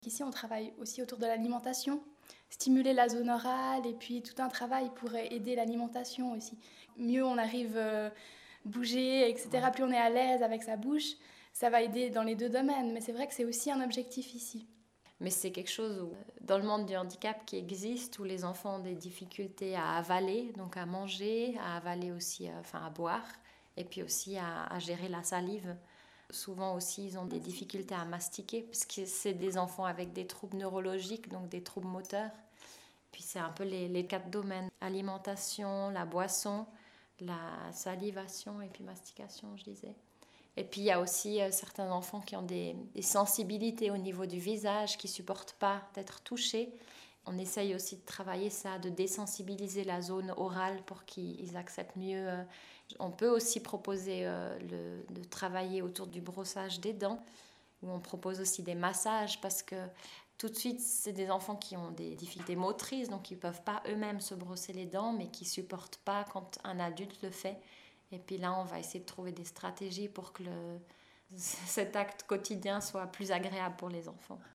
Ici, on travaille aussi autour de l'alimentation, stimuler la zone orale et puis tout un travail pour aider l'alimentation aussi. Mieux on arrive à bouger, etc., plus on est à l'aise avec sa bouche, ça va aider dans les deux domaines. Mais c'est vrai que c'est aussi un objectif ici. Mais c'est quelque chose dans le monde du handicap qui existe, où les enfants ont des difficultés à avaler, donc à manger, à avaler aussi, à boire, et puis aussi à gérer la salive. Souvent aussi, ils ont des difficultés à mastiquer, parce que c'est des enfants avec des troubles neurologiques, donc des troubles moteurs. Puis c'est un peu les quatre domaines, alimentation, la boisson, la salivation et puis mastication, je disais. Et puis il y a aussi certains enfants qui ont des sensibilités au niveau du visage, qui ne supportent pas d'être touchés. On essaye aussi de travailler ça, de désensibiliser la zone orale pour qu'ils acceptent mieux. On peut aussi proposer de travailler autour du brossage des dents, où on propose aussi des massages, parce que tout de suite, c'est des enfants qui ont des difficultés motrices, donc ils ne peuvent pas eux-mêmes se brosser les dents, mais qui ne supportent pas quand un adulte le fait. Et puis là, on va essayer de trouver des stratégies pour que cet acte quotidien soit plus agréable pour les enfants.